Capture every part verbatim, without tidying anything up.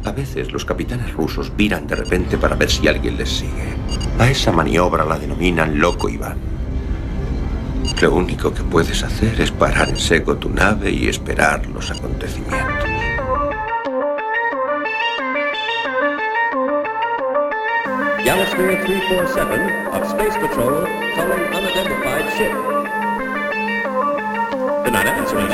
A veces los capitanes rusos viran de repente para ver si alguien les sigue. A esa maniobra la denominan Loco Iván. Lo único que puedes hacer es parar en seco tu nave y esperar los acontecimientos. Galasphere three forty-seven of Space Patrol calling unidentified ship. Good night,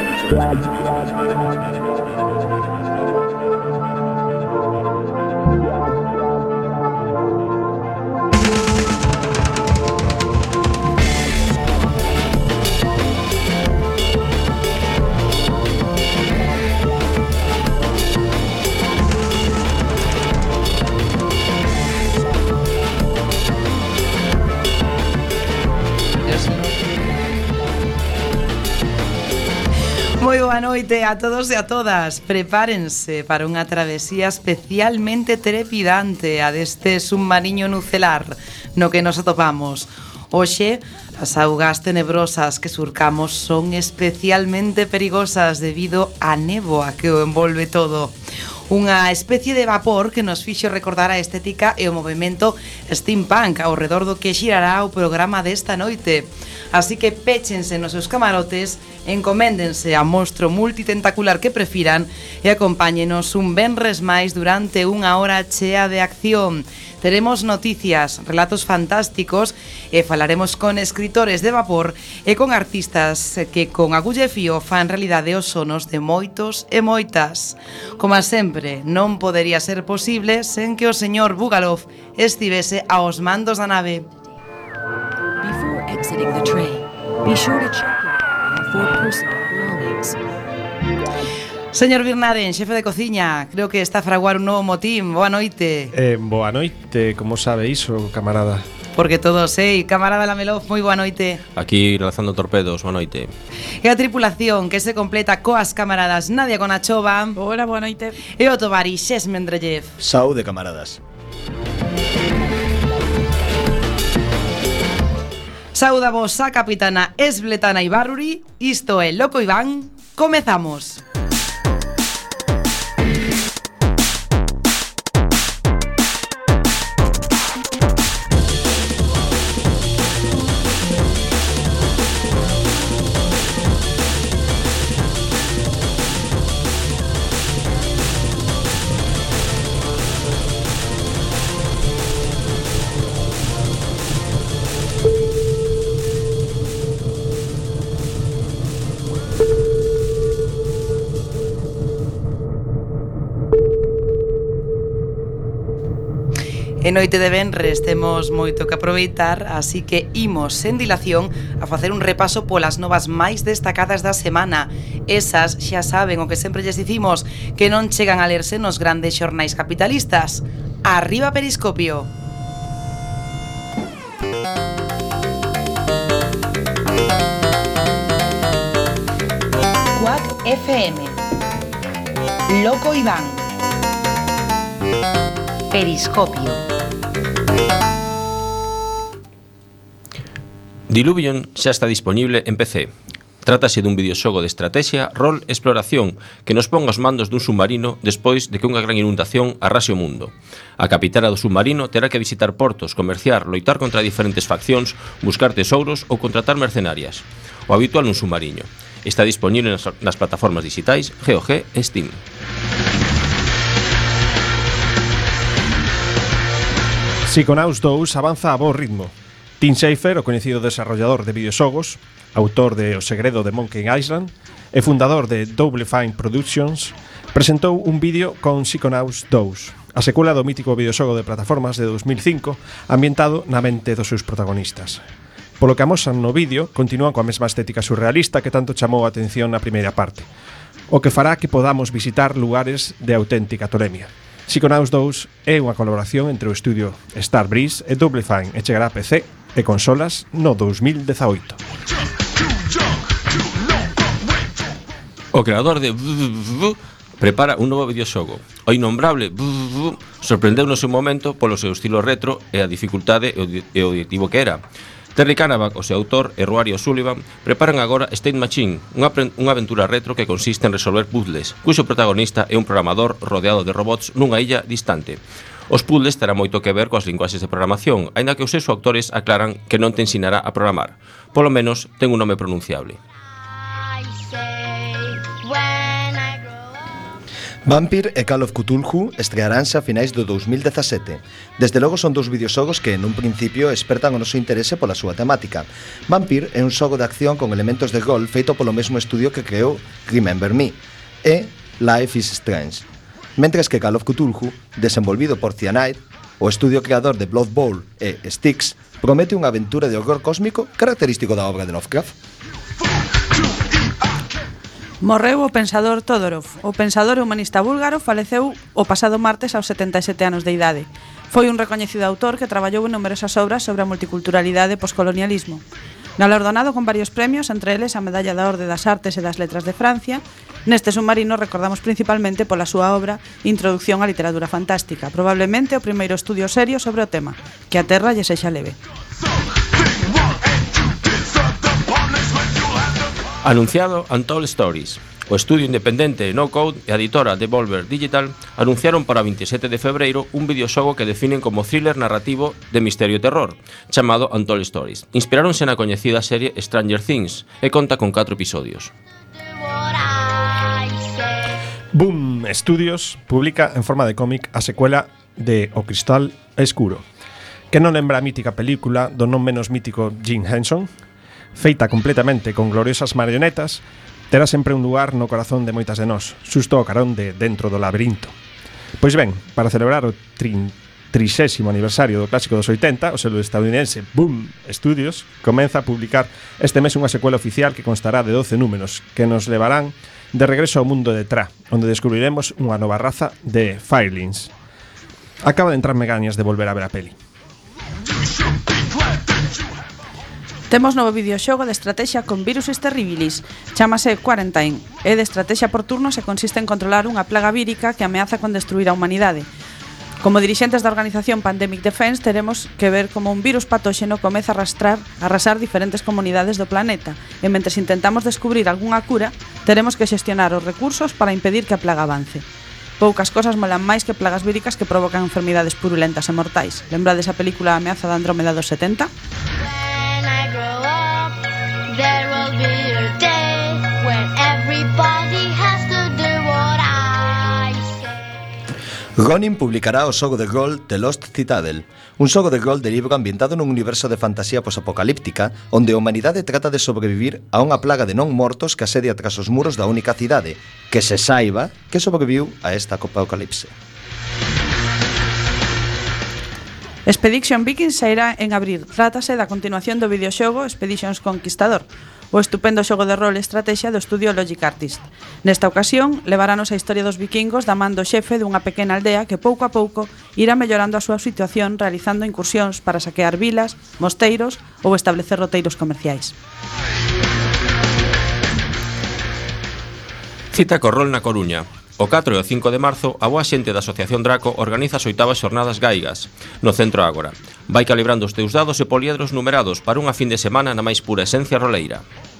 Moi boa noite a todos e a todas. Prepárense para unha travesía especialmente trepidante a deste submarino nucelar no que nos atopamos. Hoxe, as augas tenebrosas que surcamos son especialmente perigosas debido á néboa que o envolve todo. Unha especie de vapor que nos fixo recordar a estética e o movimento steampunk ao redor do que xirará o programa desta noite. Así que péchense nos seus camarotes, encoméndense ao monstro multitentacular que prefiran e acompáñenos un venres máis durante unha hora chea de acción. Teremos noticias, relatos fantásticos e falaremos con escritores de vapor e con artistas que con agulla e fío fan realidade os sonos de moitos e moitas. Como sempre, non podería ser posible sen que o señor Bugalov estivese aos mandos da nave. Before exiting the train, be sure to check your for personal belongings. Señor Birnaren, xefe de cociña, creo que está a fraguar un novo motín. Boa noite. Eh, boa noite, como sabe iso, camarada? Porque todos sei, camarada Lamelov, moi boa noite. Aquí lanzando torpedos, boa noite. E a tripulación que se completa coas camaradas Nadia Konachova. Hola, boa noite. E o tovari Xes Mendrellev. Saúde, camaradas. Saúda vos a capitana Esbletana Ibarruri. Isto é Loco Iván. Comezamos. En noite de venres temos moito que aproveitar, así que imos sen dilación a facer un repaso polas novas máis destacadas da semana. Esas xa saben o que sempre lles dicimos, que non chegan a lerse nos grandes xornais capitalistas. Arriba Periscopio. Quack F M. Loco Iván. Periscopio. Diluvion xa está disponible en P C. Trátase dun videoxogo de estrategia, rol e exploración que nos pon aos mandos dun submarino despois de que unha gran inundación arrase o mundo. A capitana do submarino terá que visitar portos, comerciar, loitar contra diferentes faccións, buscar tesouros ou contratar mercenarias. O habitual nun submarino. Está disponible nas, nas plataformas digitais G O G e Steam. Psychonauts dous avanza a bo ritmo. Tim Schafer, o coñecido desarrollador de videoxogos, autor de O segredo de Monkey Island e fundador de Double Fine Productions, presentou un vídeo con Psychonauts dous, a secuela do mítico videoxogo de plataformas de dos mil cinco, ambientado na mente dos seus protagonistas. Polo que amosan no vídeo, continúan coa mesma estética surrealista que tanto chamou a atención na primeira parte, o que fará que podamos visitar lugares de auténtica tolemia. Psychonauts dous é unha colaboración entre o estudio Starbreeze e Double Fine e chegará a P C e consolas no dos mil dezaoito. O creador de prepara un novo videoxogo. O innombrable sorprendeu no seu momento polo seu estilo retro e a dificultade e o adictivo que era. Terry Canavan, o seu autor, e Roario Sullivan preparan agora State Machine, unha, unha aventura retro que consiste en resolver puzzles, cuxo protagonista é un programador rodeado de robots nunha illa distante. Os puzzles terán moito que ver coas linguaxes de programación, aínda que os seus autores aclaran que non te ensinará a programar. Polo menos, ten un nome pronunciable. Vampire e Call of Cthulhu estrearánse a finais do dous mil dezasete. Desde logo son dous videoxogos que, nun principio, espertan o noso interese pola súa temática. Vampire é un xogo de acción con elementos de rol feito polo mesmo estudio que creou Remember Me e Life is Strange. Mentres que Call of Cthulhu, desenvolvido por Cyanide, o estudio creador de Blood Bowl e Styx, promete unha aventura de horror cósmico característico da obra de Lovecraft. Morreu o pensador Todorov. O pensador e humanista búlgaro faleceu o pasado martes aos setenta e sete anos de idade. Foi un recoñecido autor que traballou en numerosas obras sobre a multiculturalidade e poscolonialismo. Galardonado con varios premios, entre eles a Medalla da Orde das Artes e das Letras de Francia, neste submarino recordamos principalmente pola súa obra Introducción á literatura fantástica, probablemente o primeiro estudio serio sobre o tema, que a terra lle sexa leve. Anunciado Untold Stories. O estudio independente No Code e a editora Devolver Digital anunciaron para o veintisiete de febreiro un videoxogo que definen como thriller narrativo de misterio e terror, chamado Untold Stories. Inspiráronse na coñecida serie Stranger Things e conta con catro episodios. Boom Studios publica en forma de cómic a secuela de O Cristal Escuro, que non lembra a mítica película do non menos mítico Jim Henson. Feita completamente con gloriosas marionetas, terá sempre un lugar no corazón de moitas de nós, xusto ao carón de Dentro do Labirinto. Pois ben, para celebrar o trixésimo aniversario do clásico dos oitenta, o selo estadounidense Boom Studios comeza a publicar este mes unha secuela oficial que constará de doce números que nos levarán de regreso ao mundo de Tra, onde descubriremos unha nova raza de Firelings. Acaba de entrarme gañas de volver a ver a peli. Temos novo videoxogo de estrategia con Viruses Terribilis. Chámase Quarantine. É de estrategia por turnos e consiste en controlar unha plaga vírica que ameaza con destruir a humanidade. Como dirixentes da organización Pandemic Defense teremos que ver como un virus patóxeno comeza a arrastrar, a arrasar diferentes comunidades do planeta e mentres intentamos descubrir algunha cura, teremos que xestionar os recursos para impedir que a plaga avance. Poucas cosas molan máis que plagas víricas que provocan enfermidades purulentas e mortais. Lembrades a película Ameaza da Andrómeda dos setenta? There will be a day when everybody has to do what I say. Ronin publicará o xogo de rol The Lost Citadel, un xogo de rol de libro ambientado nun universo de fantasía posapocalíptica onde a humanidade trata de sobrevivir a unha plaga de non mortos que asedia tras os muros da única cidade, que se saiba que sobreviviu a esta apocalipse. Expedition Vikings sairá en abril. Trátase da continuación do videoxogo Expeditions Conquistador, o estupendo xogo de rol e estrategia do estudio Logic Artist. Nesta ocasión, levarános a historia dos vikingos da man do xefe dunha pequena aldea que pouco a pouco irá mellorando a súa situación realizando incursións para saquear vilas, mosteiros ou establecer roteiros comerciais. Cita co rol na Coruña. O catro e o cinco de marzo, a boa xente da Asociación Draco organiza as oitavas xornadas gaigas no Centro Ágora. Vai calibrando os teus dados e poliedros numerados para unha fin de semana na máis pura esencia roleira.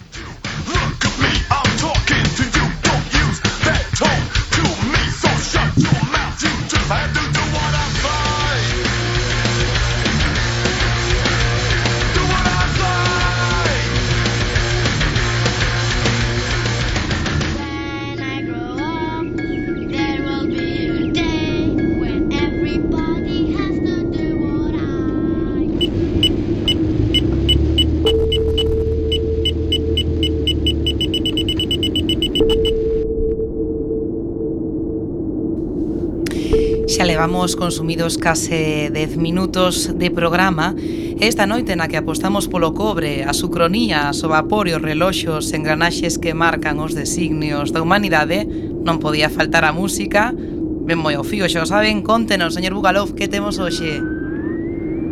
Xa levamos consumidos case dez minutos de programa. Esta noite na que apostamos polo cobre, as ucronías, o vapor e os reloxos, engranaxes que marcan os designios da humanidade, non podía faltar a música. Ben moi ao fío, xa o saben. Contenos, señor Bugalov, que temos hoxe?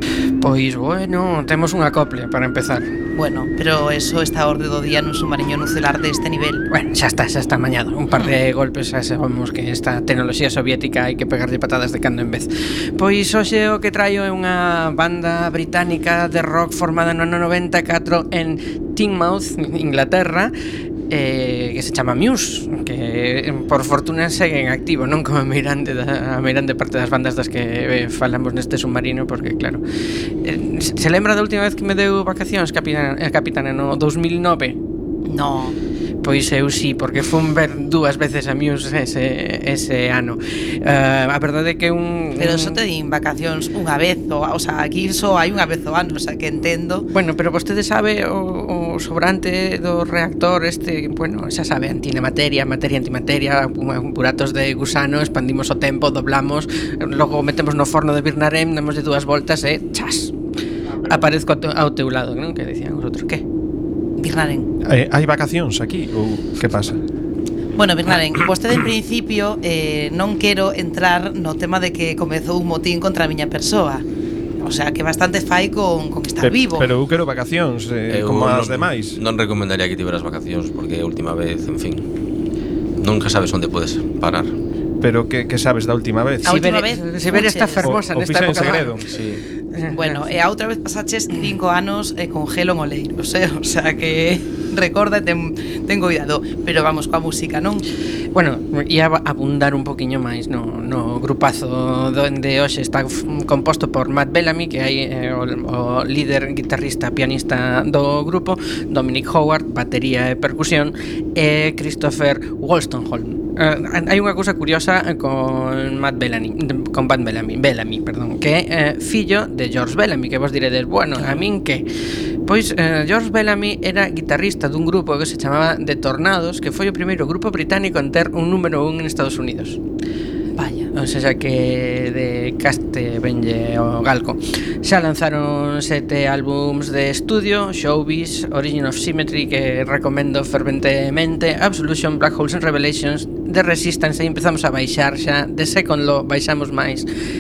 Pois, bueno, temos unha copla para empezar. Bueno, pero eso está a orde do día nun submarino nucelar deste nivel. Bueno, xa está, xa está mañado. Un par de golpes, xa sabemos que esta tecnoloxía soviética hai que pegarlle patadas de cando en vez. Pois hoxe o que traio é unha banda británica de rock formada no ano noventa e catro en Teignmouth, Inglaterra, eh, que se chama Muse, que por fortuna segue en activo, non como a meirande, da, a meirande parte das bandas das que eh, falamos neste submarino, porque claro, eh, se lembra da última vez que me deu vacacións capitana, eh, capitana no dos mil nove? No. Pois eu sí, porque fun ver dúas veces a Muse ese, ese ano. uh, A verdade é que un... Pero só te din vacacións unha vez o, o sea, aquí só hai unha vez o ano, o sea, que entendo. Bueno, pero vostede sabe o, o sobrante do reactor este, bueno, xa sabe, antinemateria, materia antimateria, buratos de gusano, expandimos o tempo, doblamos, logo metemos no forno de Birnarem, damos de dúas voltas e chas, aparezco ao teu lado, non? Que decían os outros, que? Birnaren. Eh, hai vacacións aquí ou que pasa? Bueno, Birnaren, vostede en principio eh, non quero entrar no tema de que comezou un motín contra a miña persoa. O sea, que bastante fai con, con estar Pe- vivo. Pero eu quero vacacións eh, Eu como as non- demais. Non recomendaría que tiveras vacacións, porque a última vez, en fin, nunca sabes onde podes parar. Pero que, que sabes da última vez? A última Siberi- vez, Siberia está fuches. fermosa O- o nesta fixen en época. segredo. Sí. Bueno, e a outra vez pasaches cinco anos eh, con gelo en oleiros, eh? O sea que recorda e ten, ten cuidado. Pero vamos coa música, non? Bueno, ia abundar un poquinho máis no, no grupazo donde hoxe está f- composto por Matt Bellamy, que hai eh, o, o líder, guitarrista, pianista do grupo, Dominic Howard, batería e percusión, e Christopher Wolstenholme. Uh, hai unha cousa curiosa con Matt Bellamy, con Matt Bellamy, Bellamy, perdón, que é eh, fillo de George Bellamy, que vos diredes, bueno, a min que? Pois eh, George Bellamy era guitarrista dun grupo que se chamaba The Tornados, que foi o primeiro grupo británico en ter un número un en Estados Unidos. Vaya. O sea que de caste venlle o galco. Xa lanzaron sete álbums de estudio: Showbiz, Origin of Symmetry, que recomendo ferventemente, Absolution, Black Holes and Revelations, The Resistance, e empezamos a baixar xa, The Second Law baixamos máis,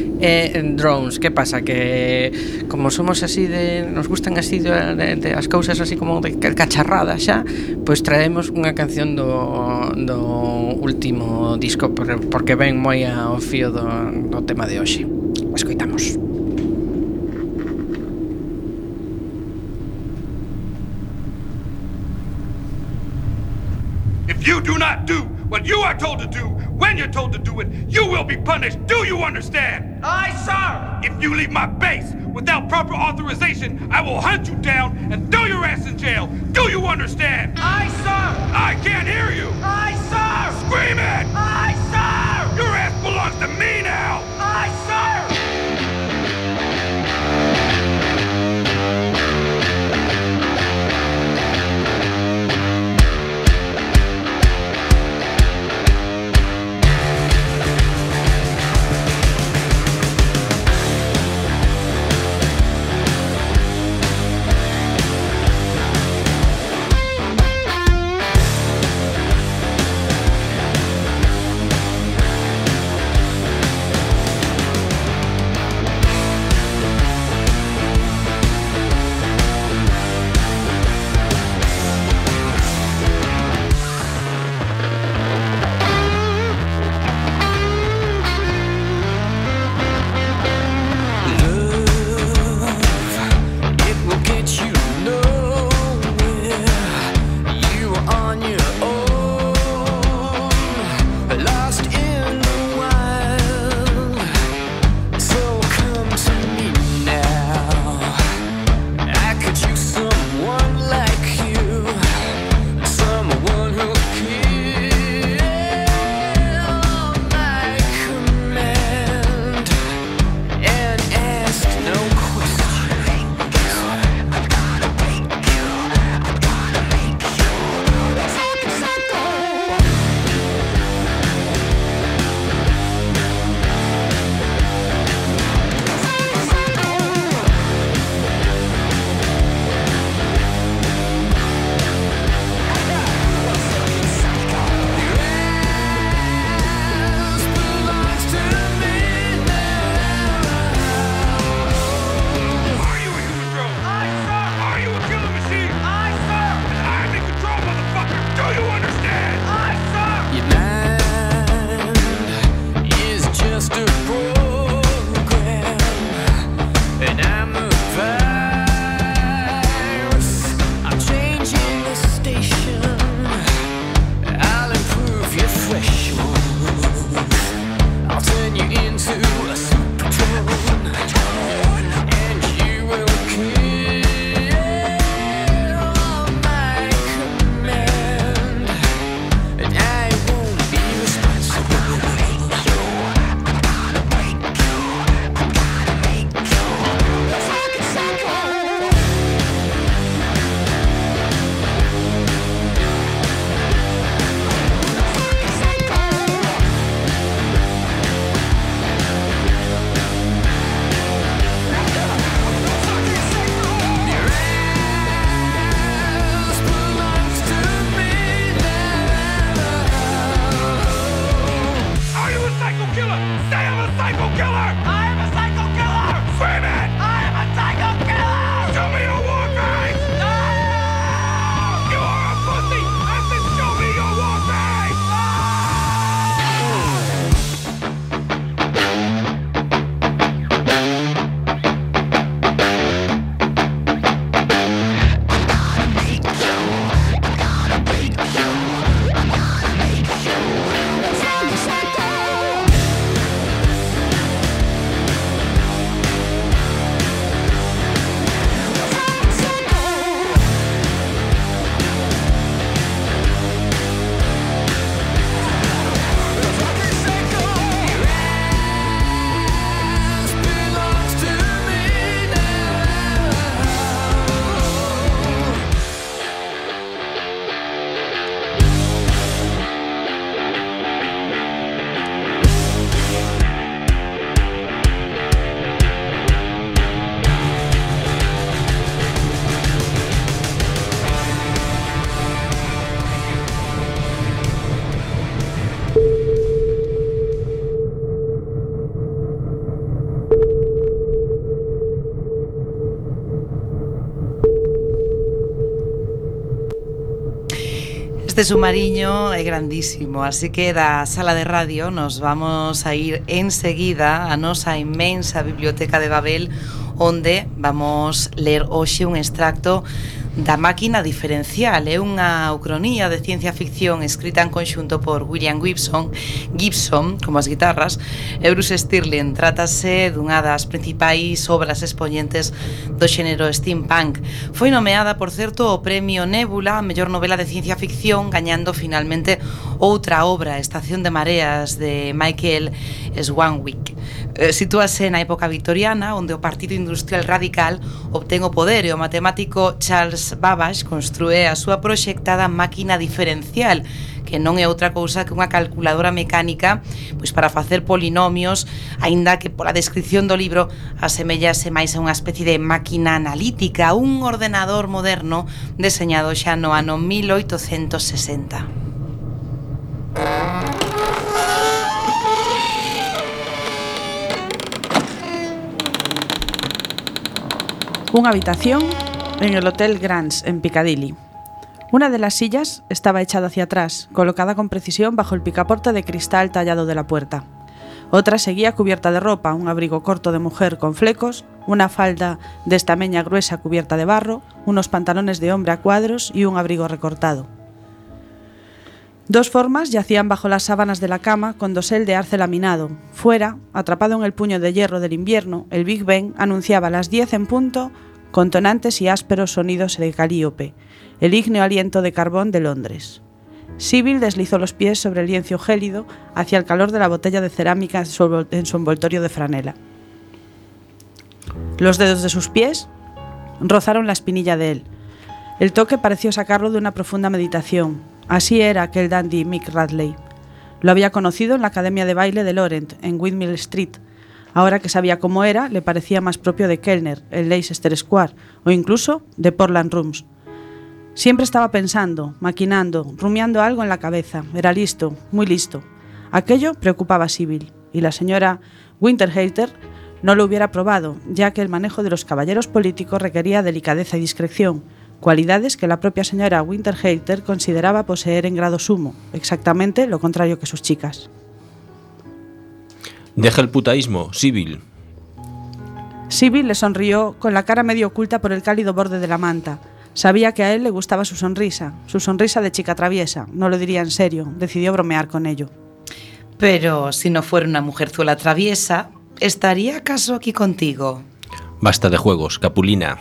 e Drones. Que pasa? Que como somos así de, nos gustan así de, de, de as cousas así como de cacharrada xa, pois traemos unha canción do, do último disco, por- porque ven moi ao fío do, do tema de hoxe. Escoitamos. If you do not do what you are told to do, when you're told to do it, you will be punished. Do you understand? Aye, sir! If you leave my base without proper authorization, I will hunt you down and throw your ass in jail. Do you understand? Aye, sir! I can't hear you! Aye, sir! Scream it! Aye, sir! Your ass belongs to me now! Aye, sir! Este submarino é grandísimo, así que da sala de radio nos vamos a ir enseguida a nosa inmensa biblioteca de Babel, onde vamos ler hoxe un extracto da Máquina Diferencial. É unha ucronía de ciencia ficción escrita en conxunto por William Gibson, Gibson, como as guitarras, e Bruce Sterling. Trátase dunha das principais obras expoñentes do xénero steampunk. Foi nomeada, por certo, ao Premio Nebula a mellor novela de ciencia ficción, gañando finalmente outra obra, Estación de Mareas, de Michael Swanwick. Eh, Sitúase na época victoriana, onde o Partido Industrial Radical obtén o poder e o matemático Charles Babbage construe a súa proxectada máquina diferencial, que non é outra cousa que unha calculadora mecánica pois para facer polinomios, aínda que pola descripción do libro asemellase máis a unha especie de máquina analítica, un ordenador moderno deseñado xa no ano mil oitocentos sesenta. Unha habitación en el Hotel Grands, en Piccadilly. Una de las sillas estaba echada hacia atrás, colocada con precisión bajo el picaporte de cristal tallado de la puerta. Otra seguía cubierta de ropa, un abrigo corto de mujer con flecos, una falda de estameña gruesa cubierta de barro, unos pantalones de hombre a cuadros y un abrigo recortado. Dos formas yacían bajo las sábanas de la cama con dosel de arce laminado. Fuera, atrapado en el puño de hierro del invierno, el Big Ben anunciaba las diez en punto con tonantes y ásperos sonidos de Calíope, el ígneo aliento de carbón de Londres. Sibyl deslizó los pies sobre el lienzo gélido hacia el calor de la botella de cerámica en su, en su envoltorio de franela. Los dedos de sus pies rozaron la espinilla de él. El toque pareció sacarlo de una profunda meditación. Así era aquel dandy Mick Radley. Lo había conocido en la academia de baile de Laurent, en Windmill Street. Ahora que sabía cómo era, le parecía más propio de Kellner, el Leicester Square, o incluso de Portland Rooms. Siempre estaba pensando, maquinando, rumiando algo en la cabeza. Era listo, muy listo. Aquello preocupaba a Sibyl, y la señora Winterhalter no lo hubiera probado, ya que el manejo de los caballeros políticos requería delicadeza y discreción, cualidades que la propia señora Winterhalter consideraba poseer en grado sumo, exactamente lo contrario que sus chicas. Deja el putaísmo, Sibyl. Sibyl le sonrió con la cara medio oculta por el cálido borde de la manta. Sabía que a él le gustaba su sonrisa, su sonrisa de chica traviesa. No lo diría en serio, decidió bromear con ello. Pero si no fuera una mujerzuela traviesa, ¿estaría acaso aquí contigo? Basta de juegos, Capulina.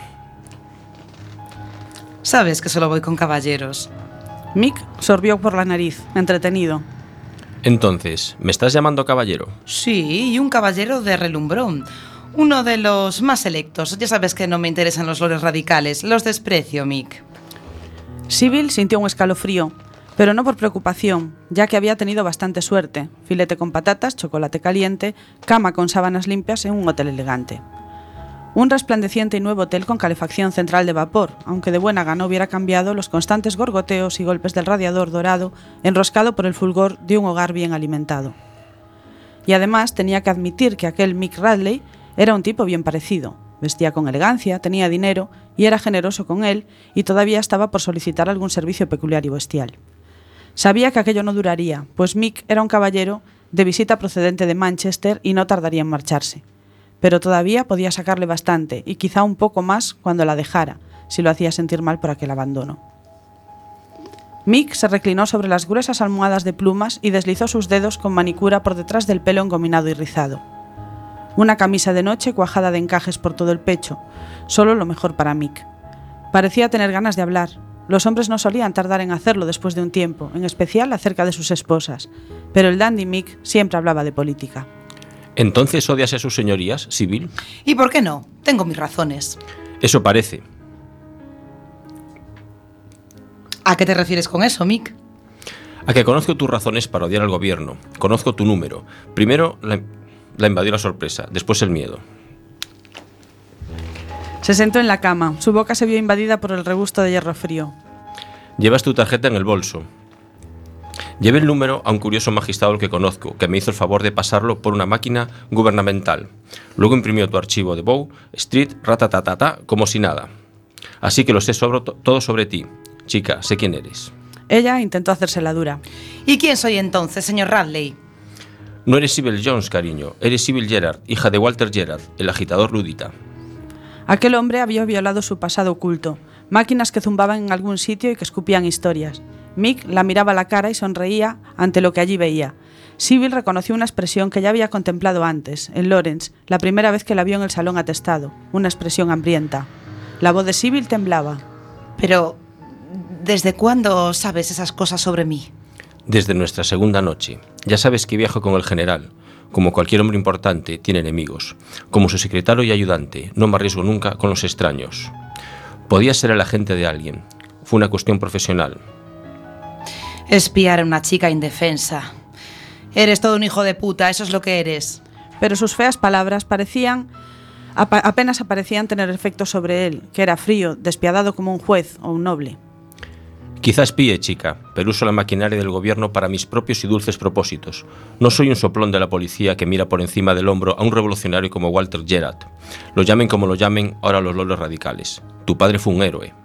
Sabes que solo voy con caballeros. Mick sorbió por la nariz, entretenido. Entonces, ¿me estás llamando caballero? Sí, y un caballero de relumbrón. Uno de los más selectos. Ya sabes que no me interesan los lores radicales. Los desprecio, Mick. Sibyl sintió un escalofrío, pero no por preocupación, ya que había tenido bastante suerte. Filete con patatas, chocolate caliente, cama con sábanas limpias en un hotel elegante. Un resplandeciente y nuevo hotel con calefacción central de vapor, aunque de buena gana hubiera cambiado los constantes gorgoteos y golpes del radiador dorado enroscado por el fulgor de un hogar bien alimentado. Y además tenía que admitir que aquel Mick Radley era un tipo bien parecido. Vestía con elegancia, tenía dinero y era generoso con él, y todavía estaba por solicitar algún servicio peculiar y bestial. Sabía que aquello no duraría, pues Mick era un caballero de visita procedente de Manchester y no tardaría en marcharse. Pero todavía podía sacarle bastante, y quizá un poco más cuando la dejara, si lo hacía sentir mal por aquel abandono. Mick se reclinó sobre las gruesas almohadas de plumas y deslizó sus dedos con manicura por detrás del pelo engominado y rizado. Una camisa de noche cuajada de encajes por todo el pecho, solo lo mejor para Mick. Parecía tener ganas de hablar. Los hombres no solían tardar en hacerlo después de un tiempo, en especial acerca de sus esposas, pero el dandy Mick siempre hablaba de política. ¿Entonces odias a sus señorías, Sibyl? ¿Y por qué no? Tengo mis razones. Eso parece. ¿A qué te refieres con eso, Mick? A que conozco tus razones para odiar al gobierno. Conozco tu número. Primero la, la invadió la sorpresa, después el miedo. Se sentó en la cama. Su boca se vio invadida por el regusto de hierro frío. Llevas tu tarjeta en el bolso. Llevé el número a un curioso magistrado que conozco, que me hizo el favor de pasarlo por una máquina gubernamental. Luego imprimió tu archivo de Bow Street, ratatatata, como si nada. Así que lo sé sobre, todo sobre ti. Chica, sé quién eres. Ella intentó hacerse la dura. ¿Y quién soy entonces, señor Radley? No eres Sybil Jones, cariño. Eres Sybil Gerard, hija de Walter Gerard, el agitador ludita. Aquel hombre había violado su pasado oculto. Máquinas que zumbaban en algún sitio y que escupían historias. Mick la miraba a la cara y sonreía ante lo que allí veía. Sybil reconoció una expresión que ya había contemplado antes, en Lawrence, la primera vez que la vio en el salón atestado. Una expresión hambrienta. La voz de Sybil temblaba. Pero, ¿desde cuándo sabes esas cosas sobre mí? Desde nuestra segunda noche. Ya sabes que viajo con el general. Como cualquier hombre importante, tiene enemigos. Como su secretario y ayudante, no me arriesgo nunca con los extraños. Podía ser el agente de alguien. Fue una cuestión profesional. Espiar a una chica indefensa. Eres todo un hijo de puta, eso es lo que eres. Pero sus feas palabras parecían... ap- apenas aparecían tener efecto sobre él, que era frío, despiadado como un juez o un noble. Quizá espíe, chica, pero uso la maquinaria del gobierno para mis propios y dulces propósitos. No soy un soplón de la policía que mira por encima del hombro a un revolucionario como Walter Gerard. Lo llamen como lo llamen ahora los lolos radicales. Tu padre fue un héroe.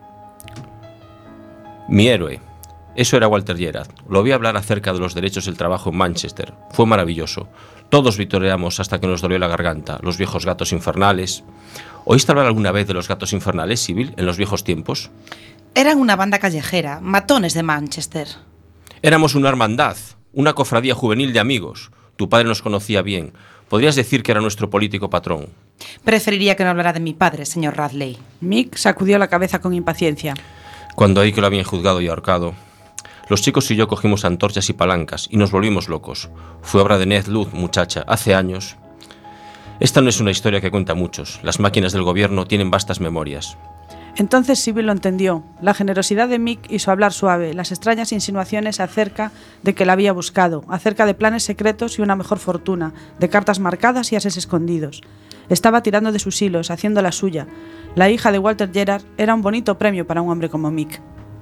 Mi héroe. Eso era Walter Gerard. Lo vi hablar acerca de los derechos del trabajo en Manchester. Fue maravilloso. Todos vitoreamos hasta que nos dolió la garganta. Los viejos gatos infernales. ¿Oíste hablar alguna vez de los gatos infernales, Sybil, en los viejos tiempos? Eran una banda callejera, matones de Manchester. Éramos una hermandad, una cofradía juvenil de amigos. Tu padre nos conocía bien. Podrías decir que era nuestro político patrón. Preferiría que no hablara de mi padre, señor Radley. Mick sacudió la cabeza con impaciencia. Cuando oí que lo habían juzgado y ahorcado, los chicos y yo cogimos antorchas y palancas y nos volvimos locos. Fue obra de Ned Ludd, muchacha, hace años. Esta no es una historia que cuenta muchos. Las máquinas del gobierno tienen vastas memorias. Entonces Sybil lo entendió. La generosidad de Mick y su hablar suave, las extrañas insinuaciones acerca de que la había buscado, acerca de planes secretos y una mejor fortuna, de cartas marcadas y ases escondidos. Estaba tirando de sus hilos, haciendo la suya. La hija de Walter Gerard era un bonito premio para un hombre como Mick.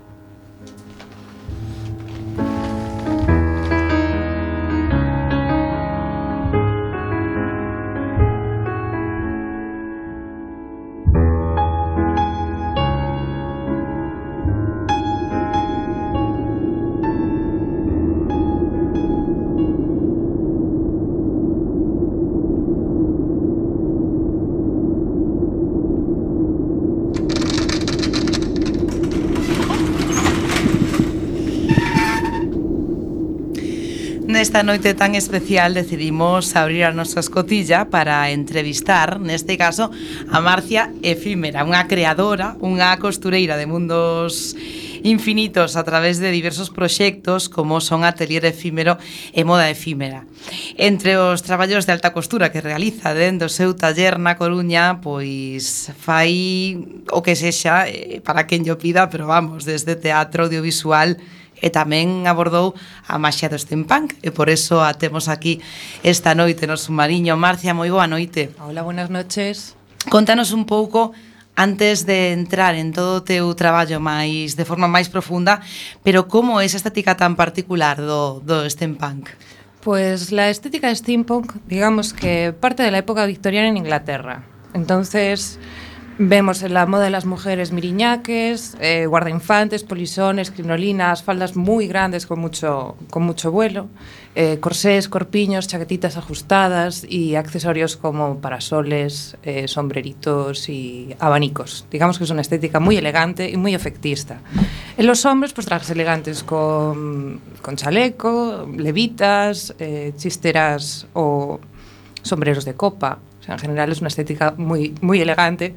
Nesta noite tan especial decidimos abrir a nosa escotilla para entrevistar, neste caso, a Marcia Efímera, unha creadora, unha costureira de mundos infinitos a través de diversos proxectos como son Atelier Efímero e Moda Efímera. Entre os traballos de alta costura que realiza dentro do seu taller na Coruña, pois fai o que sexa eh, para quen yo pida, pero vamos, desde teatro, audiovisual, e tamén abordou a maxia do steampunk e por eso a temos aquí esta noite no Submarino. Marcia, moi boa noite. Hola, buenas noches. Contanos un pouco, antes de entrar en todo o teu traballo máis de forma máis profunda, pero como é esa estética tan particular do, do steampunk? Pues la estética de steampunk, digamos que parte de la época victoriana en Inglaterra. Entonces vemos en la moda de las mujeres miriñaques, eh, guardainfantes, polisones, crinolinas, faldas muy grandes con mucho, con mucho vuelo, eh, corsés, corpiños, chaquetitas ajustadas y accesorios como parasoles, eh, sombreritos y abanicos. Digamos que es una estética muy elegante y muy efectista. En los hombres, pues trajes elegantes con, con chaleco, levitas, eh, chisteras o sombreros de copa. O sea, en general es una estética muy, muy elegante.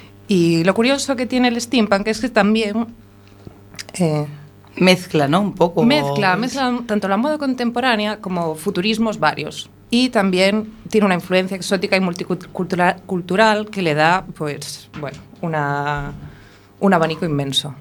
Y lo curioso que tiene el steampunk es que también eh, mezcla, ¿no? Un poco. Mezcla, mezcla tanto la moda contemporánea como futurismos varios. Y también tiene una influencia exótica y multicultural cultural que le da, pues, bueno, una, un abanico inmenso.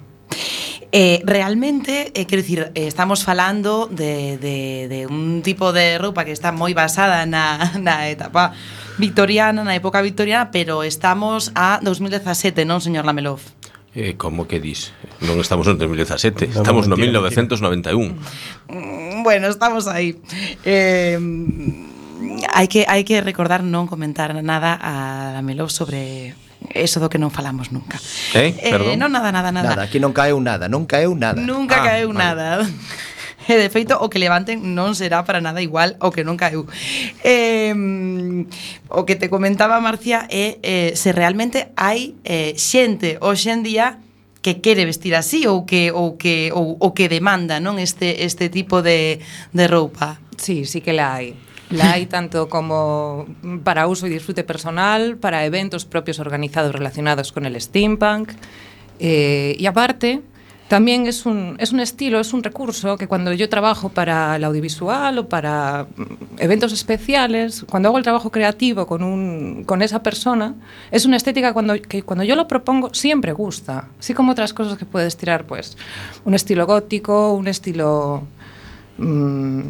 Eh, realmente, eh, quero dicir, eh, estamos falando de, de, de un tipo de roupa que está moi basada na, na etapa victoriana, na época victoriana, pero estamos a dos mil dezasete, non, señor Lamelov? Eh, como que dis? Non estamos en dos mil dezasete, no, estamos no mil novecentos noventa e un. Bueno, estamos aí. Eh, hai que hai que recordar non comentar nada a Lamelov sobre eso do que non falamos nunca. Eh, perdón. Eh, non, nada, nada, nada. Nada, aquí non caeu nada, non caeu nada. Nunca Ah, caeu vale. nada. E de feito, o que levanten non será para nada igual o que non caeu. Eh, o que te comentaba, Marcia, é eh, se realmente hai eh, xente hoxe en día que quere vestir así ou que ou que ou, ou que demanda, non, este este tipo de de roupa. Sí, sí que la hay. La hay tanto como para uso y disfrute personal, para eventos propios organizados relacionados con el steampunk. Eh, y aparte, también es un, es un estilo, es un recurso que cuando yo trabajo para el audiovisual o para eventos especiales, cuando hago el trabajo creativo con, un, con esa persona, es una estética cuando, que cuando yo lo propongo siempre gusta. Así como otras cosas que puedes tirar, pues un estilo gótico, un estilo... Mmm,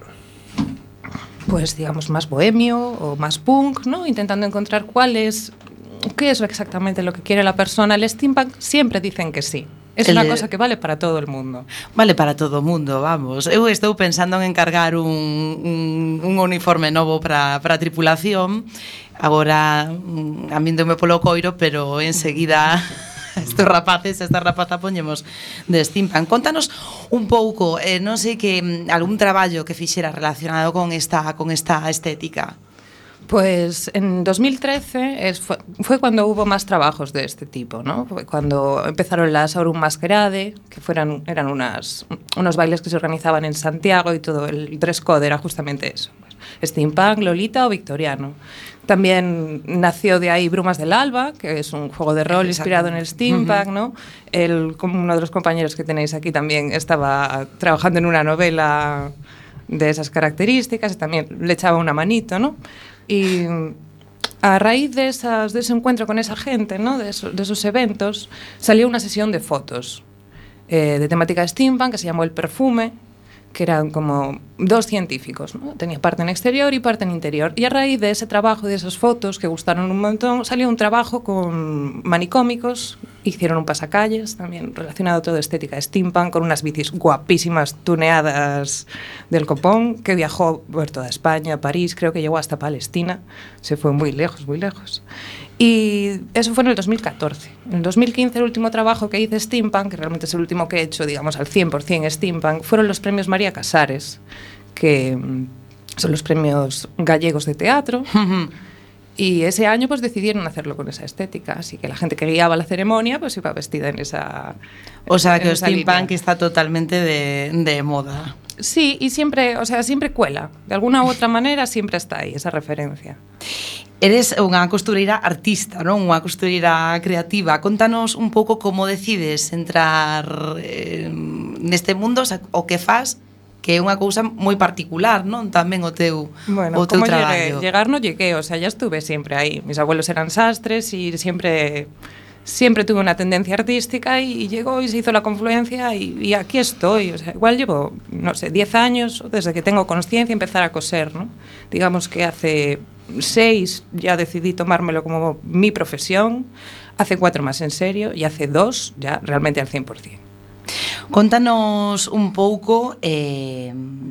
pues digamos más bohemio o más punk, ¿no? Intentando encontrar cuál es, qué es exactamente lo que quiere la persona. El steampunk siempre dicen que sí. Es El una de... cosa que vale para todo el mundo. Vale para todo o mundo, vamos. Eu estou pensando en encargar un, un, un uniforme novo para, para a tripulación. Agora, a min deume polo coiro, pero enseguida... estes rapaces, esta rapaza poñemos de steampunk. Contanos un pouco, eh, non sei que algún traballo que fixera relacionado con esta con esta estética. Pues en dos mil trece es, fue, fue cuando hubo más trabajos de este tipo, ¿no? Fue cuando empezaron las Aurum Masquerade, que fueran, eran unas, unos bailes que se organizaban en Santiago y todo el dress code era justamente eso. Pues, steampunk, Lolita o victoriano. También nació de ahí Brumas del Alba, que es un juego de rol inspirado en el steampunk, ¿no? El, uno de los compañeros que tenéis aquí también estaba trabajando en una novela de esas características y también le echaba una manito, ¿no? Y a raíz de, esas, de ese encuentro con esa gente, ¿no? de, eso, de esos eventos, salió una sesión de fotos eh, de temática steampunk que se llamó El Perfume, que eran como dos científicos, ¿no? Tenía parte en exterior y parte en interior. Y a raíz de ese trabajo, de esas fotos que gustaron un montón, salió un trabajo con manicómicos, hicieron un pasacalles, también relacionado todo estética steampunk, con unas bicis guapísimas tuneadas del copón, que viajó por toda España, París, creo que llegó hasta Palestina, se fue muy lejos, muy lejos. Y eso fue en el dos mil catorce. En el dos mil quince el último trabajo que hice steampunk, que realmente es el último que he hecho, digamos, al cien por cien steampunk, fueron los premios María Casares, que son los premios gallegos de teatro. Y ese año pues decidieron hacerlo con esa estética, así que la gente que guiaba la ceremonia pues iba vestida en esa... O sea, que el el steampunk está totalmente de, de moda. Sí, y siempre, o sea, siempre cuela. De alguna u otra manera siempre está aí esa referencia. Eres unha costureira artista, non? Unha costureira creativa. Contanos un pouco como decides entrar eh, neste mundo, o sea, o que fas, que é unha cousa moi particular, non? Tamén o teu, bueno, o teu como traballo. Llegué, llegar no llegué, o sea, ya estuve siempre ahí. Mis abuelos eran sastres y siempre... siempre tuve una tendencia artística y, y llegó y se hizo la confluencia y, y aquí estoy. O sea, igual llevo, no sé, diez años desde que tengo conciencia empezar a coser, ¿no? Digamos que hace seis ya decidí tomármelo como mi profesión, hace cuatro más en serio y hace dos ya realmente al cien por cien. Contanos un pouco, eh,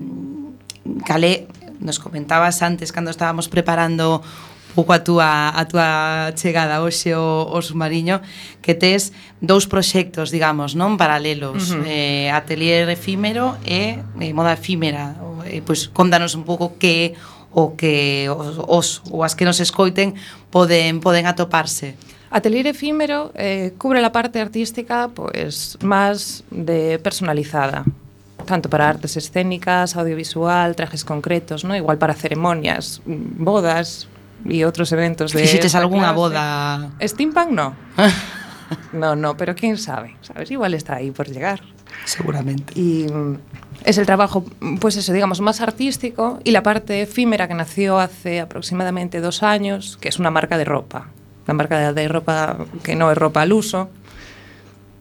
Calé, nos comentabas antes cando estábamos preparando pouco a túa, a túa chegada hoxe ao, ao submarino, que tes dous proxectos, digamos, non paralelos, uh -huh. eh, atelier efímero e eh, moda efímera. Eh, pois contanos un pouco que o que os, os ou as que nos escoiten poden poden atoparse. Atelier efímero eh, cubre la parte artística pues más de personalizada, tanto para artes escénicas, audiovisual, trajes concretos, ¿no? Igual para ceremonias, bodas y otros eventos de ¿Fixeches algunha boda? Steampunk no. No, no, pero quién sabe, ¿sabes? Igual está ahí por llegar. Seguramente. Y es el trabajo, pues eso, digamos, más artístico, y la parte efímera que nació hace aproximadamente dos años, que es una marca de ropa. Una marca de ropa que no es ropa al uso.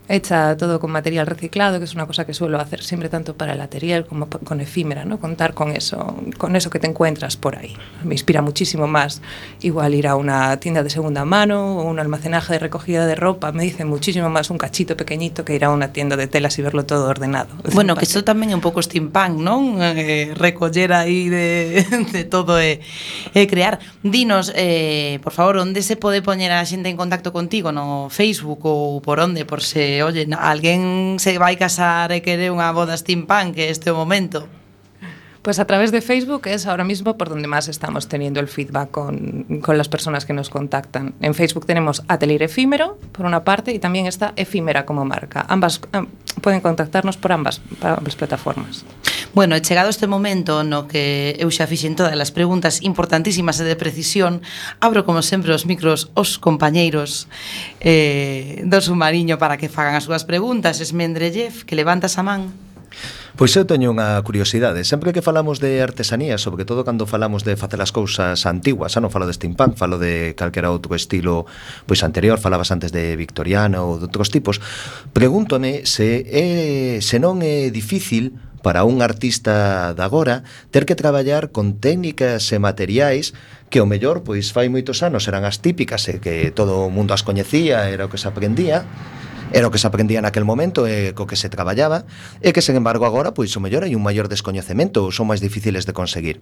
hecha todo con material reciclado, que es una cosa que suelo hacer siempre tanto para el atelier como con efímera, ¿no? Contar con eso, con eso que te encuentras por ahí. Me inspira muchísimo más igual ir a una tienda de segunda mano o un almacenaje de recogida de ropa, me dice muchísimo más un cachito pequeñito que ir a una tienda de telas y verlo todo ordenado. Bueno, que isto tamén é un pouco steampunk, non? Eh, recoller aí de, de todo e, e crear. Dinos, eh, por favor, onde se pode poñer a xente en contacto contigo? No Facebook ou por onde? Por se oye, alguén se vai casar e quere unha boda steampunk, que este é o momento. Pues a través de Facebook es ahora mismo por donde más estamos teniendo el feedback con, con las personas que nos contactan. En Facebook tenemos Atelier Efímero, por una parte, y también está Efímera como marca. Ambas um, pueden contactarnos por ambas, por ambas plataformas. Bueno, e chegado este momento no que eu xa fixen todas as preguntas importantísimas e de precisión, abro como sempre os micros aos compañeiros eh, do submarino para que fagan as súas preguntas. Esmendrellev, que levantas a man. Pois eu teño unha curiosidade. Sempre que falamos de artesanía, sobre todo cando falamos de facer as cousas antiguas, xa non falo de steampunk, falo de calquera outro estilo pois anterior, falabas antes de victoriano ou de outros tipos, pregúntome se, é, se non é difícil para un artista de agora ter que traballar con técnicas e materiais que o mellor pois fai moitos anos eran as típicas e que todo o mundo as coñecía, era o que se aprendía, era o que se aprendía naquel momento e co que se traballaba, e que, sen embargo, agora, pois, o mellor hai un maior descoñecemento ou son máis difíciles de conseguir.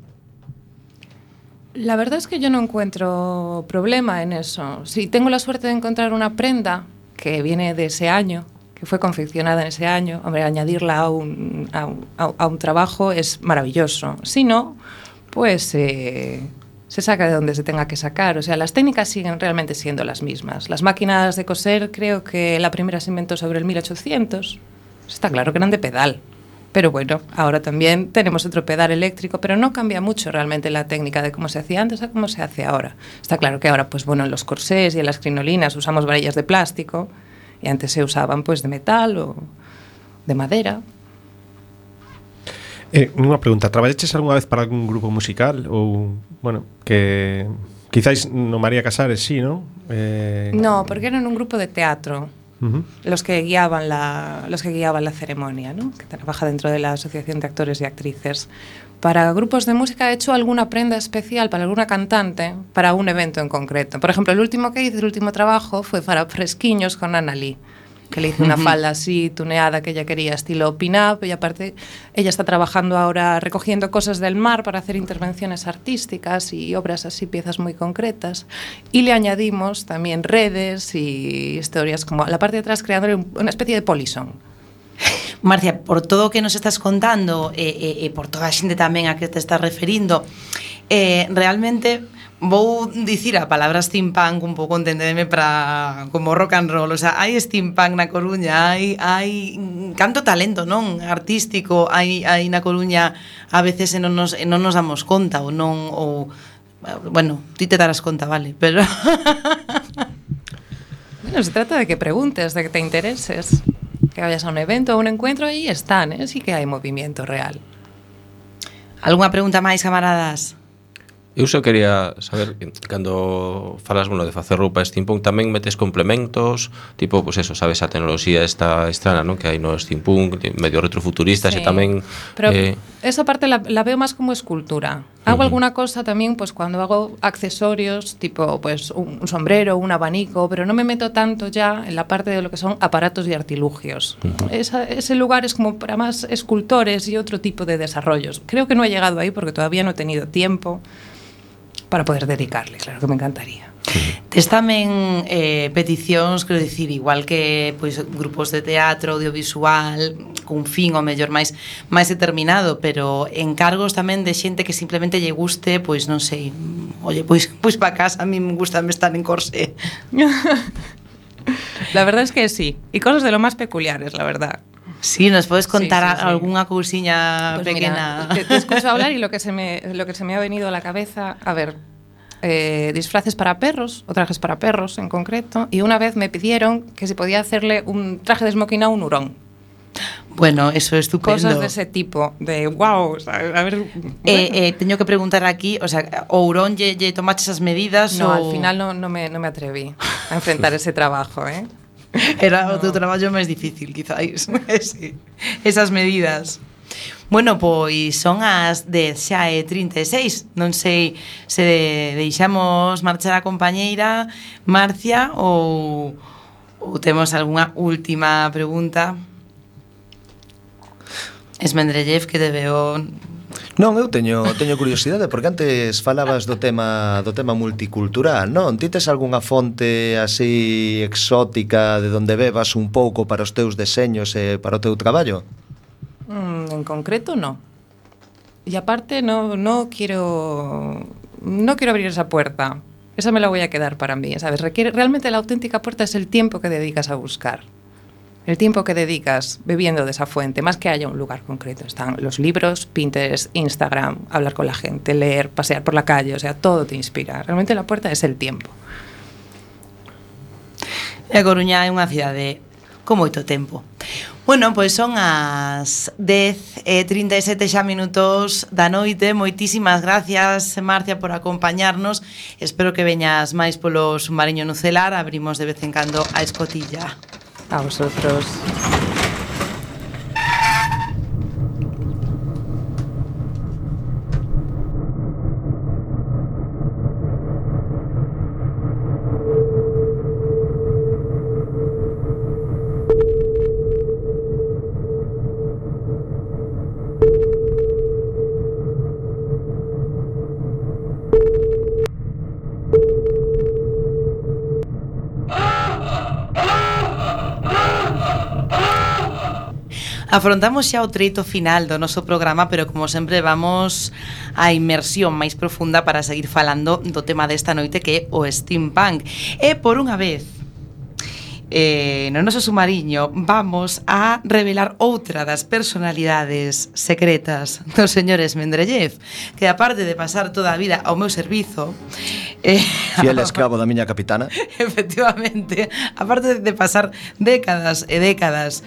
La verdad es que yo no encuentro problema en eso. Si tengo la suerte de encontrar una prenda que viene de ese año, que fue confeccionada en ese año, hombre, añadirla a un, a un, a un trabajo es maravilloso. Si no, pues eh, se saca de donde se tenga que sacar. O sea, las técnicas siguen realmente siendo las mismas. Las máquinas de coser, creo que la primera se inventó sobre el mil ochocientos. Está claro que eran de pedal. Pero bueno, ahora también tenemos otro pedal eléctrico, pero no cambia mucho realmente la técnica de cómo se hacía antes a cómo se hace ahora. Está claro que ahora, pues bueno, en los corsés y en las crinolinas usamos varillas de plástico, y antes se usaban pues de metal o de madera. Eh, unha pregunta, traballaches algunha vez para algún grupo musical ou, bueno, que quizáis no María Casares, sí, ¿no? Eh... No, porque eran un grupo de teatro. Uh-huh. Los que guiaban la los que guiaban la ceremonia, ¿no? Que trabaja dentro de la Asociación de Actores y Actrices. Para grupos de música he hecho alguna prenda especial para alguna cantante para un evento en concreto. Por ejemplo, el último que hice, el último trabajo fue para Fresquiños con Ana Lee, que le hice una falda así tuneada que ella quería, estilo pin-up, y aparte ella está trabajando ahora recogiendo cosas del mar para hacer intervenciones artísticas y obras así, piezas muy concretas, y le añadimos también redes y historias como a la parte de atrás, creándole una especie de polison. Marcia, por todo o que nos estás contando e, e, e por toda a xente tamén a que te estás referindo, eh, realmente vou dicir a palabra steampunk un pouco, entendeme, para como rock and roll. O sea, hai steampunk na Coruña, hai, hai canto talento, non? Artístico, hai, hai na Coruña a veces e non nos, e non nos damos conta ou non, ou, bueno, ti te darás conta, vale, pero bueno, se trata de que preguntes, de que te intereses, que vayas a un evento, a un encuentro, y están, ¿eh? Sí que hai movimiento real. Algúna pregunta máis, camaradas? Eu só quería saber, cando falas, bueno, de facer roupa steampunk, tamén metes complementos, tipo, pues eso, sabes, a tecnoloxía esta estrana, ¿no? Que hai no steampunk, medio retrofuturistas, sí. E tamén... Pero eh... esa parte la, la veo más como escultura. Hago uh-huh. alguna cosa también, pues cuando hago accesorios, tipo, pues un, un sombrero, un abanico, pero no me meto tanto ya en la parte de lo que son aparatos y artilugios. Uh-huh. Esa, ese lugar es como para más escultores y otro tipo de desarrollos. Creo que no he llegado ahí porque todavía no he tenido tiempo para poder dedicarle, claro que me encantaría. Tes tamén eh, peticións, quero dicir, igual que pois, grupos de teatro, audiovisual, cun fin o mellor máis máis determinado, pero encargos tamén de xente que simplemente lle guste, pois non sei, oye, pois, pois pa casa a mí me gusta estar en corsé. La verdad es que sí, y cosas de lo más peculiares, la verdad. Sí, nos puedes contar sí, sí, sí. alguna cousiña pues pequeña. Mira, te, te escucho hablar y lo que se me lo que se me ha venido a la cabeza, a ver, eh, disfraces para perros, o trajes para perros en concreto, y una vez me pidieron que se podía hacerle un traje de smoking a un hurón. Bueno, eso es estupendo. Cosas de ese tipo, de wow, a ver... Bueno. Eh, eh, teño que preguntar aquí, o sea, o hurón lle tomaches as medidas no, o... al final no, no, me, no me atreví a enfrentar ese trabajo, ¿eh? Era no. o teu traballo máis difícil, quizáis. Sí, esas medidas. Bueno, pois son as dez xa e trinta e seis. Non sei se deixamos marchar a compañeira Marcia ou, ou temos algunha última pregunta. Esmendrellev, que te veo... Non, eu teño teño curiosidade porque antes falabas do tema do tema multicultural, non? Ti tes algunha fonte así exótica de donde bebas un pouco para os teus deseños e para o teu traballo? Mm, en concreto, no. Y aparte, no, no quiero no quiero abrir esa puerta. Esa me la voy a quedar para mí, ¿sabes? Requiere, realmente la auténtica puerta es el tiempo que dedicas a buscar. El tiempo que dedicas bebiendo de esa fuente, más que haya un lugar concreto. Están los libros, Pinterest, Instagram, hablar con la gente, leer, pasear por la calle, o sea, todo te inspira. Realmente la puerta es el tiempo. E a Coruña é unha cidade con moito tempo. Bueno, pois son as dez e trinta e sete xa minutos da noite. Moitísimas gracias, Marcia, por acompañarnos. Espero que veñas máis polo submarino nucelar. Abrimos de vez en cando a escotilla. A vosotros. Afrontamos xa o treito final do noso programa, pero como sempre vamos á inmersión máis profunda para seguir falando do tema desta noite, que é o steampunk. E por unha vez, eh, no noso submarino vamos a revelar outra das personalidades secretas do señor Esmendrellev, que aparte de pasar toda a vida ao meu servizo, eh, fiel escravo da miña capitana, efectivamente, aparte de pasar décadas e décadas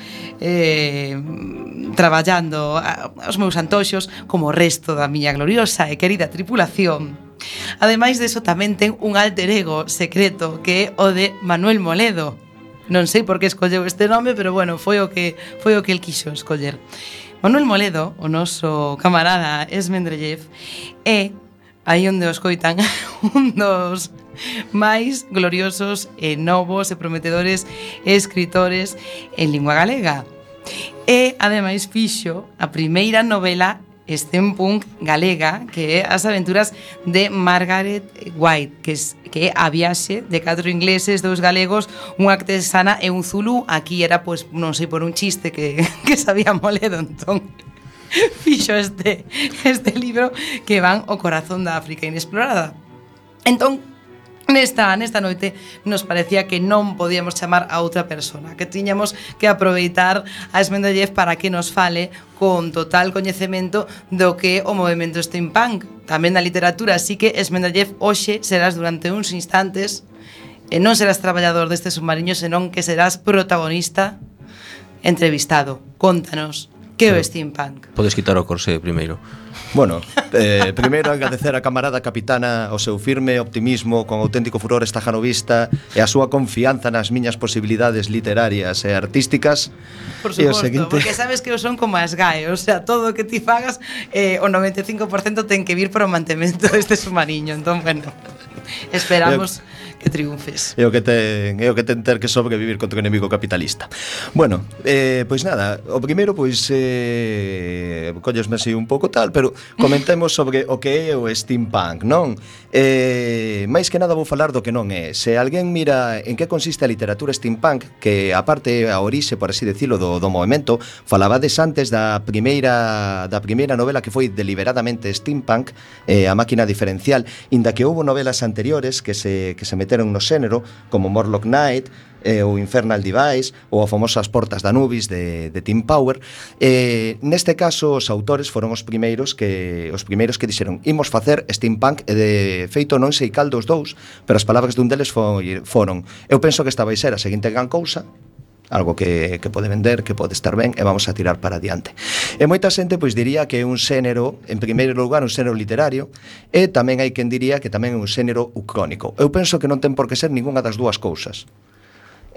eh, traballando aos meus antoxos, como o resto da miña gloriosa e querida tripulación, ademais deso tamén ten un alter ego secreto que é o de Manuel Moledo. Non sei por que escolleu este nome, pero bueno, foi o que foi o que el quixo escoller. Manuel Moledo, o noso camarada Esmendrellev, é, aí onde o escoitan, un dos máis gloriosos e novos e prometedores escritores en lingua galega. E, ademais, fixo a primeira novela steampunk galega, que é As aventuras de Margaret White, que, es, que é a viaxe de catro ingleses, dous galegos, unha artesana e un zulú. Aquí era, pues, non sei, por un chiste que, que sabía Moledo, entón fixo este, este libro que van ao corazón da África inexplorada. Entón, Nesta, nesta noite nos parecía que non podíamos chamar a outra persona, que tiñamos que aproveitar a Esmendrellev para que nos fale con total coñecemento do que é o movimento steampunk, tamén da literatura. Así que, Esmendrellev, hoxe serás durante uns instantes, e non serás traballador deste submarino, senón que serás protagonista entrevistado. Contanos, que é o steampunk? Podes quitar o corsé primeiro. Bueno, eh, primeiro agradecer a camarada capitana o seu firme optimismo, con auténtico furor estajanovista e a súa confianza nas miñas posibilidades literarias e artísticas. Por suposto, seguinte... porque sabes que eu son como as G A E, o sea, todo o que ti fagas, eh, o noventa e cinco por cento ten que vir para o mantemento deste submarino. Entón, bueno, esperamos... Eu... que triunfes. É o que ten, é o que ten ter que sobrevivir contra o enemigo capitalista. Bueno, eh, pois nada, o primeiro, pois eh, collesme así un pouco tal, pero comentemos sobre o que é o steampunk, non? Eh, máis que nada vou falar do que non é. Se alguén mira en que consiste a literatura steampunk, que aparte a orixe, por así decirlo, do, do movimento, falabades antes da primeira da primeira novela que foi deliberadamente steampunk, eh, A máquina diferencial, inda que houve novelas anteriores que se, que se meteron no xénero, como Morlock Knight, eh, o Infernal Device ou a famosa As portas da Nubis de, de Tim Power. Eh, neste caso, os autores foron os primeiros que os primeiros que dixeron imos facer steampunk, e de feito non sei cal dos dous, pero as palabras dun deles foi, foron eu penso que esta vai ser a seguinte gran cousa, algo que, que pode vender, que pode estar ben, e vamos a tirar para adiante. E moita xente pois diría que é un xénero, en primeiro lugar, un xénero literario, e tamén hai quen diría que tamén é un xénero ucrónico. Eu penso que non ten por que ser ningunha das dúas cousas.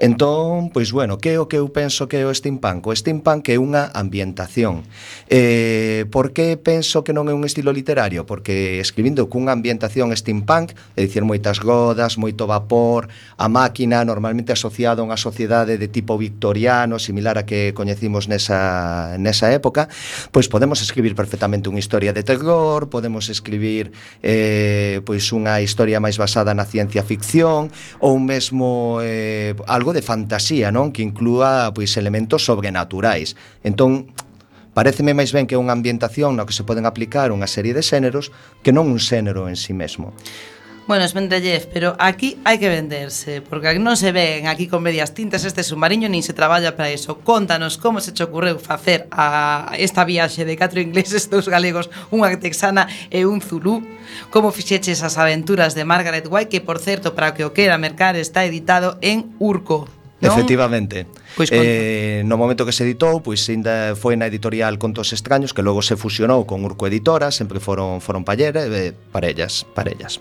Entón, pois bueno, que é o que eu penso que é o steampunk? O steampunk é unha ambientación. Eh, por que penso que non é un estilo literario? Porque escribindo cunha ambientación steampunk, é dicir, moitas godas, moito vapor, a máquina normalmente asociada a unha sociedade de tipo victoriano, similar a que coñecimos nesa, nesa época, pois podemos escribir perfectamente unha historia de terror, podemos escribir eh, pois unha historia máis basada na ciencia ficción, ou mesmo eh, algo de fantasía, non? Que inclúa pois elementos sobrenaturais. Entón, paréceme máis ben que é unha ambientación na que se poden aplicar unha serie de xéneros que non un xénero en sí mesmo. Bueno, Esmendrellez, pero aquí hai que venderse, porque non se ven aquí con medias tintas este submarino nin se traballa para eso. Contanos como se che ocurreu facer a esta viaxe de catro ingleses, dous galegos, unha texana e un zulú. Como fixeches as aventuras de Margaret White, que por certo, para que o quera mercar, está editado en Urco, non? Efectivamente. Pois eh, no momento que se editou, pois ainda foi na editorial Contos Extraños, que logo se fusionou con Urco Editora, sempre foron foron palleras, eh, parellas, parellas.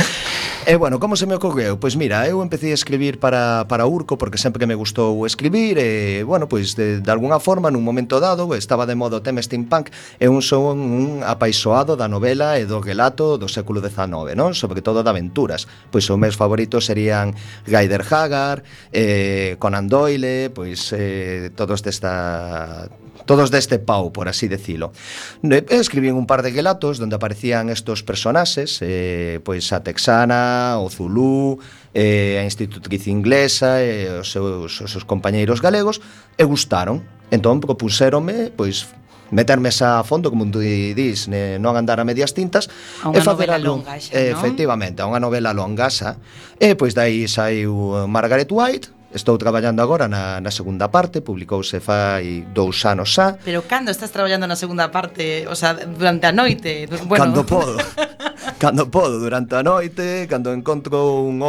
E, bueno, como se me ocorreu? Pois mira, eu empecé a escribir para, para Urco porque sempre me gustou escribir e, bueno, pois de, de alguna forma, nun momento dado, estaba de moda o tema steampunk e un son un apaixoado da novela e do relato do século dezanove, non? Sobre todo de aventuras. Pois os meus favoritos serían Rider Haggard, eh, Conan Doyle, pois eh, todos desta... todos deste pau, por así decilo. Escribí un par de relatos donde aparecían estos personaxes, eh, pois a texana, o zulú, eh, a institutriz inglesa e os seus, os seus compañeiros galegos, e gustaron. Entón propuséronme, pois, meterme a fondo, como tú dis, non andar a medias tintas, a unha novela longa xa, non? Efectivamente, a unha novela longa xa. E pois dai saiu Margaret White. Estou traballando agora na, na segunda parte, publicouse fai dous anos xa. Pero cando estás traballando na segunda parte? O sea, durante a noite? Bueno. Cando podo. Cando podo, durante a noite, cando encontro un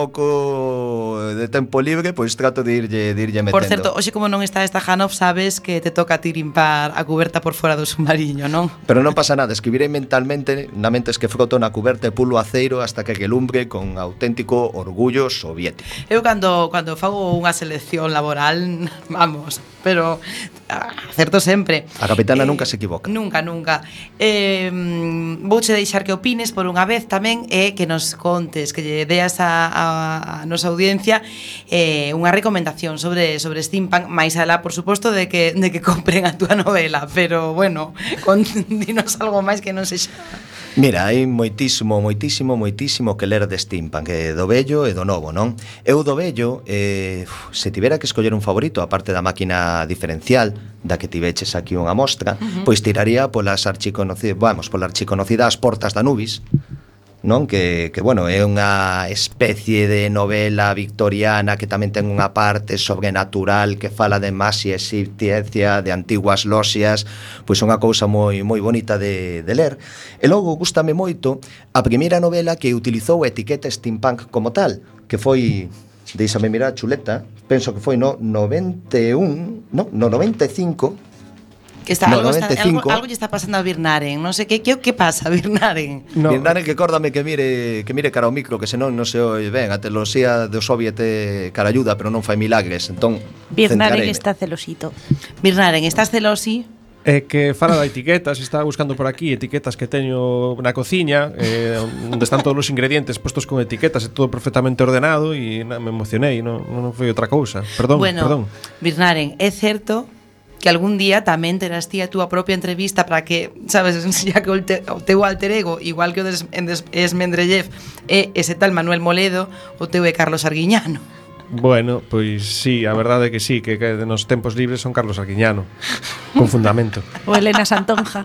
oco de tempo libre, pois trato de irlle, de irlle metendo. Por certo, hoxe como non está esta Janov, sabes que te toca tirimpar a cuberta por fora do submarino, non? Pero non pasa nada, escribirei mentalmente, na mente es que froto na cuberta e pulo aceiro hasta que relumbre con auténtico orgullo soviético. Eu cando, cando fago unha selección laboral, vamos, pero acerto sempre. A capitana eh, nunca se equivoca. Nunca, nunca. Eh, vouche deixar que opines por unha vez tamén e eh, que nos contes, que lle deas a, a, a nosa audiencia eh, unha recomendación sobre sobre steampunk, máis alá, por suposto, de que de que compren a túa novela, pero bueno, con, dinos algo máis que non sexa. Mira, hai moitísimo, moitísimo, moitísimo que ler de steampunk, eh, do vello e do novo, non? Eu do vello, eh, se tivera que escoller un favorito, aparte da máquina diferencial, da que tiveches aquí unha mostra, uh-huh. pois tiraría polas archiconocidas, vamos, pola archiconocida As Portas da Nubis, non? Que, que, bueno, é unha especie de novela victoriana que tamén ten unha parte sobrenatural que fala de magia e ciencia, de antiguas loxias, pois unha cousa moi moi bonita de, de ler. E logo gústame moito a primeira novela que utilizou a etiqueta steampunk como tal, que foi, deixame mirar a chuleta, penso que foi no noventa e un, no, no noventa e cinco. Que está, no, algo, está, algo, algo lle está pasando a Birnaren. Non sei que que que pasa a Birnaren. No. Birnaren, que córdame que mire que mire cara ao micro, que senón non se oi ben. A tecnoloxía do Soviet cara ayuda, pero non fai milagres. Entón, Birnaren está celosito. Birnaren, estás celosi? É que fala da etiquetas, está buscando por aquí etiquetas que teño na cociña, eh, onde están todos os ingredientes postos con etiquetas, e todo perfectamente ordenado, e na, me emocionei, non, non foi outra cousa. Perdón, bueno, perdón. Birnaren, é certo que algún día tamén terás ti a túa propia entrevista para que, sabes, xa que o, te, o teu alter ego, igual que o de Esmendrellez, é ese tal Manuel Moledo, o teu é Carlos Arguiñano. Bueno, pois sí, a verdade é que sí, que, que nos tempos libres son Carlos Arguiñano, con fundamento. O Elena Santonja.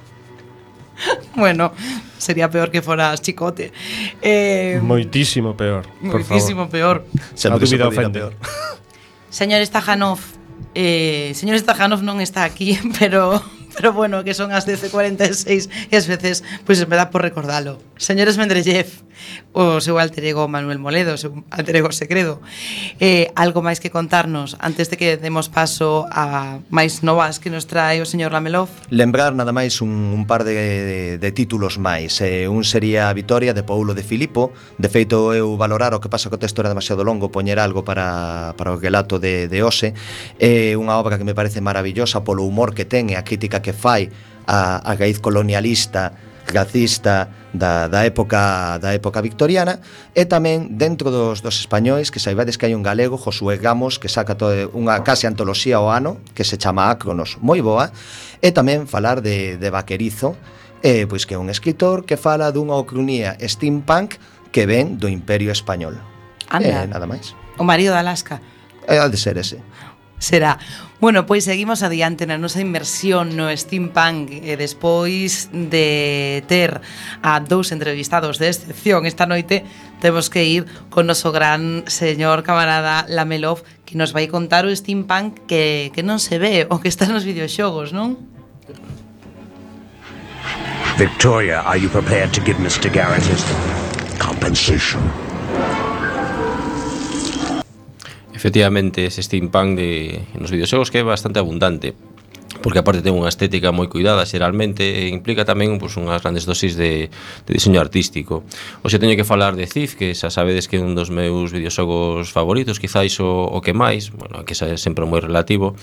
Bueno, sería peor que foras Chicote. Eh, moitísimo peor, por moitísimo favor. peor. Sempre se podía peor. Señor Stajanov, eh, señor Stajanov non está aquí, pero pero bueno, que son as dez e cuarenta e seis e ás veces, pois pues, me dá por recordalo. Señor Esmendrellez, o seu alter ego Manuel Moledo, o seu alter ego Segredo. Eh, algo máis que contarnos antes de que demos paso a máis novas que nos trae o señor Lamelov? Lembrar nada máis un, un par de, de, de títulos máis. Eh, un sería a Vitoria de Paulo de Filippo. De feito, eu valorar o que pasa co texto era demasiado longo, poñer algo para, para o relato de, de Ose. É eh, unha obra que me parece maravillosa polo humor que ten e a crítica que fai a, a raíz colonialista, racista da, da época da época victoriana, e tamén dentro dos, dos españois que saibades que hai un galego, Josué Ramos, que saca todo, unha case antoloxía ao ano que se chama Acronos, moi boa, e tamén falar de, de Vaquerizo, eh, pois que é un escritor que fala dunha ocrunía steampunk que ven do Imperio Español. Anda. Eh, nada máis. O marido de Alaska. É eh, de ser ese. Será. Bueno, pois seguimos adiante na nosa inmersión no steampunk e despois de ter a dous entrevistados de excepción esta noite, temos que ir con noso gran señor camarada Lamelov, que nos vai contar o steampunk que, que non se ve, o que está nos videoxogos, non? Victoria, are you prepared to give mister Garrett his compensation? Efectivamente, ese steampunk de, nos videoxogos que é bastante abundante, porque aparte ten unha estética moi cuidada xeralmente, e implica tamén pues, unhas grandes dosis de, de diseño artístico. Oxe, teño que falar de Thief, que xa sabedes que é un dos meus videoxogos favoritos, quizáis o, o que máis, bueno, que xa é sempre moi relativo,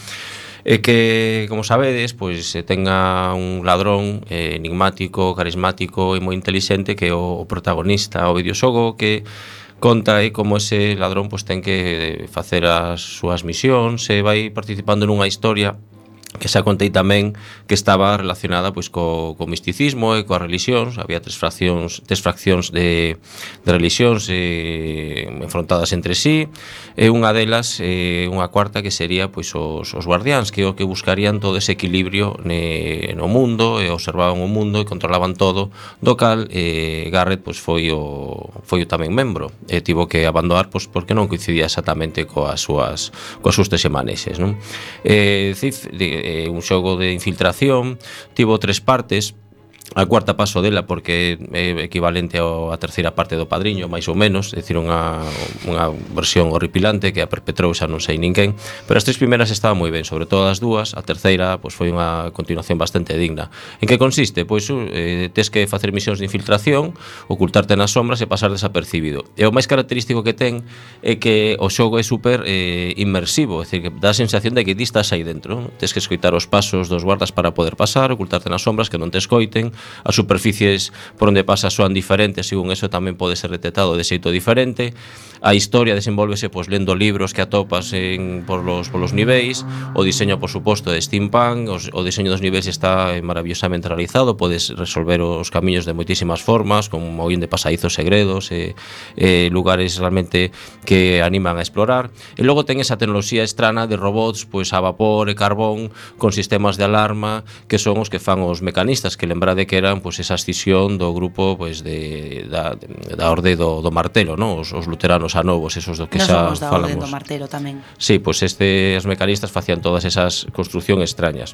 e que, como sabedes, pois tenga un ladrón eh, enigmático, carismático e moi intelixente que é o, o protagonista. O videoxogo que conta aí como ese ladrón pois ten que facer as súas misións e vai participando nunha historia que xa contei tamén que estaba relacionada pois co, co misticismo e coas religións. Había tres fraccións, tres fraccións de, de religións eh, enfrontadas entre sí, e unha delas, eh, unha cuarta que sería pois os, os guardiáns, que o que buscarían todo ese equilibrio ne, no mundo, e observaban o mundo e controlaban todo, do cal eh, Garrett pois foi o foi o tamén membro, e tivo que abandonar pois porque non coincidía exactamente coas súas coas súas tesemanexes, non? Eh, Thief, de, un xogo de infiltración, tivo tres partes. A cuarta paso dela porque é equivalente á terceira parte do Padriño, máis ou menos, é dicir, unha, unha versión horripilante que a perpetrou xa non sei ninguén, pero as tres primeiras estaban moi ben, sobre todo as dúas. A terceira pois foi unha continuación bastante digna. En que consiste? Pois eh, tes que facer misións de infiltración, ocultarte nas sombras e pasar desapercibido. E o máis característico que ten é que o xogo é super eh, inmersivo, é dicir, que dá a sensación de que ti estás aí dentro, non? Tes que escoitar os pasos dos guardas para poder pasar, ocultarte nas sombras que non te escoiten. As superficies por onde pasa soan diferentes, según eso tamén pode ser detectado de xeito diferente. A historia desenvolvese pois lendo libros que atopas en por los por los niveis. O diseño, por suposto, de steampunk, os, o diseño dos niveis está maravillosamente realizado, podes resolver os camiños de moitísimas formas, con un mogollón de pasadizos segredos e, e lugares realmente que animan a explorar. E logo ten esa tecnoloxía estrana de robots pois a vapor e carbón con sistemas de alarma que son os que fan os mecanistas, que lembrade que eran pois esa escisión do grupo pois de da, da orde do, do martelo, non? Os, os luteranos a novos, esos do que xa falamos. Nos da orde do martelo tamén. Sí, pois estes mecanistas facían todas esas construcións extrañas.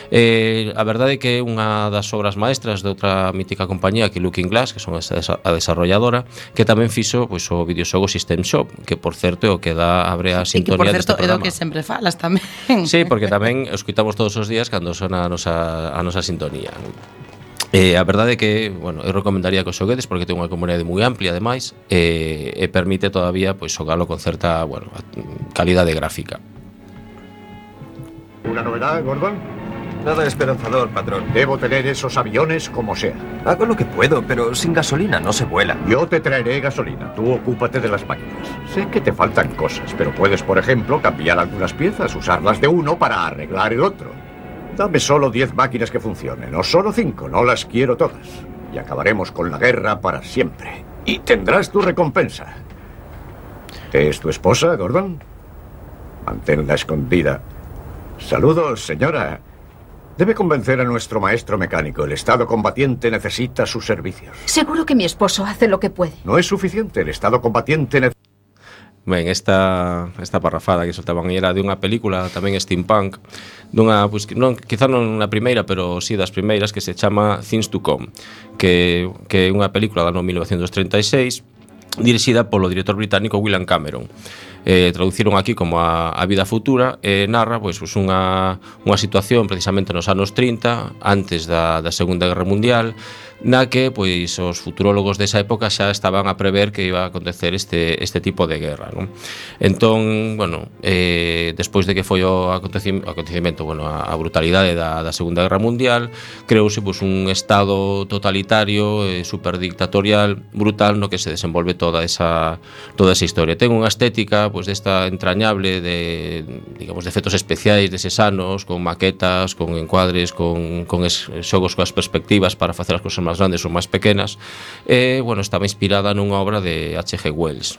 Eh, a verdade é que é unha das obras maestras de outra mítica compañía que Looking Glass, que son a desarrolladora, que tamén fixo pois o videoxogo System Shock, que por certo é o que dá abre a sintonía deste programa. E que por certo é do que sempre falas tamén. Sí, porque tamén escuitamos todos os días cando sona a nosa, a nosa sintonía. Eh, a verdade é que, bueno, eu recomendaría que o xoguedes porque ten unha comunidade moi amplia ademais e, e permite todavía pois xogalo con certa, bueno, calidade gráfica. ¿Una novedad, Gordon? Nada esperanzador, patrón. Debo tener esos aviones como sea. Hago lo que puedo, pero sin gasolina no se vuela. Yo te traeré gasolina. Tú ocúpate de las máquinas. Sé que te faltan cosas, pero puedes, por ejemplo, cambiar algunas piezas, usarlas de uno para arreglar el otro. Dame solo diez máquinas que funcionen, o solo cinco, no las quiero todas. Y acabaremos con la guerra para siempre. Y tendrás tu recompensa. ¿Es tu esposa, Gordon? Manténla escondida. Saludos, señora. Debe convencer a nuestro maestro mecánico. El estado combatiente necesita sus servicios. Seguro que mi esposo hace lo que puede. No es suficiente. El estado combatiente necesita... Ben, esta, esta parrafada que soltaban era de unha película tamén steampunk, dunha, pues, non, quizá non na primeira, pero sí das primeiras, que se chama Things to Come, que, que é unha película do ano mil novecentos treinta e seis, dirixida polo director británico William Cameron. Eh, traduciron aquí como a, a vida futura e eh, narra pois, pues, unha, unha situación precisamente nos anos trinta, antes da, da Segunda Guerra Mundial, na que pois, os futurólogos desa época xa estaban a prever que iba a acontecer este, este tipo de guerra, non? Entón, bueno, eh, despois de que foi o acontecimento, bueno, a, a brutalidade da, da Segunda Guerra Mundial, creouse pois, un estado totalitario, eh, superdictatorial, brutal, no que se desenvolve toda esa, toda esa historia. Ten unha estética pois, desta entrañable de, digamos, de efectos especiais deses anos, con maquetas, con encuadres, con, con es, xogos coas perspectivas para facer as cousas máis grandes ou máis pequenas, e, bueno, estaba inspirada nunha obra de H G Wells.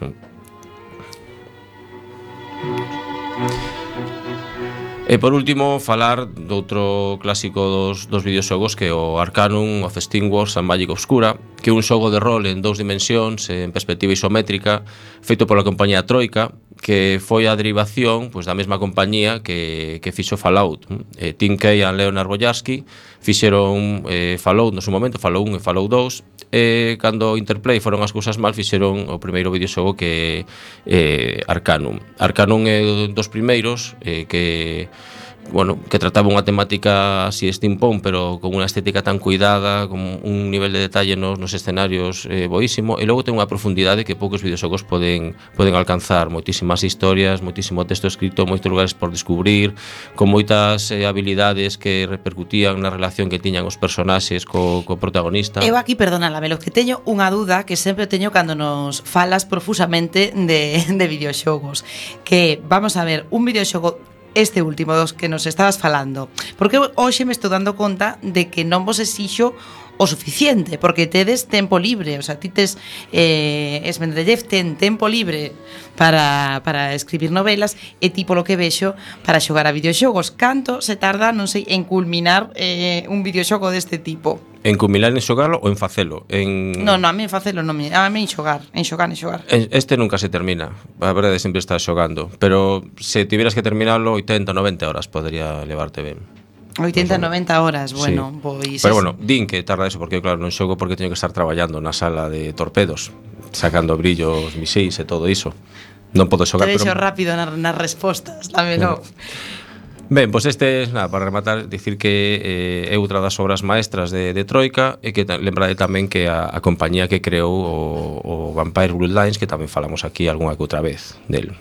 E por último, falar doutro clásico dos, dos videoxogos que é o Arcanum of Steamworks and Magic Obscura, que é un xogo de rol en dous dimensións, en perspectiva isométrica, feito pola compañía Troika, que foi a derivación pois, da mesma compañía que, que fixo Fallout. eh, Tim Kay e Leonard Boyarsky fixeron eh, Fallout no seu momento, Fallout un e Fallout dous, e cando Interplay foron as cousas mal, fixeron o primeiro videoxogo que é eh, Arcanum. Arcanum é dos primeiros eh, que bueno, que trataba unha temática así steampunk, pero con unha estética tan cuidada, con un nivel de detalle nos, nos escenarios eh, boísimo, e logo ten unha profundidade que poucos videoxogos poden, poden alcanzar, moitísimas historias, moitísimo texto escrito, moitos lugares por descubrir, con moitas eh, habilidades que repercutían na relación que tiñan os personaxes co, co protagonista. Eu aquí, perdóname, lo que teño unha duda que sempre teño cando nos falas profusamente de, de videoxogos, que, vamos a ver, un videoxogo este último dos que nos estabas falando, porque hoxe me estou dando conta de que non vos exixo o suficiente, porque tedes tempo libre, o sea, ti tes eh, Esmendrellev ten tempo libre para, para escribir novelas e tipo lo que vexo para xogar a videoxogos. Canto se tarda, non sei, en culminar eh, un videoxogo deste tipo? En culminar en xogalo ou en facelo? En... Non, non, a mí en facelo non me, a mí en xogar, en xogar, en xogar. Este nunca se termina, a verdade sempre está xogando, pero se tiveras que terminalo oitenta, noventa horas podría levarte ben. oitenta, noventa horas, bueno, sí. Pois... Pero bueno, din que tarda eso, porque claro, non xogo porque teño que estar traballando na sala de torpedos, sacando brillos, miséis e todo iso. Non podo xogar, pero... Te pero... rápido nas, nas respostas, dámelo. Mm. Ben, pois este, nada, para rematar, dicir que eh, é outra das obras maestras de, de Troika, e que lembrade tamén que a, a compañía que creou o, o Vampire Bloodlines, que tamén falamos aquí algunha que outra vez del.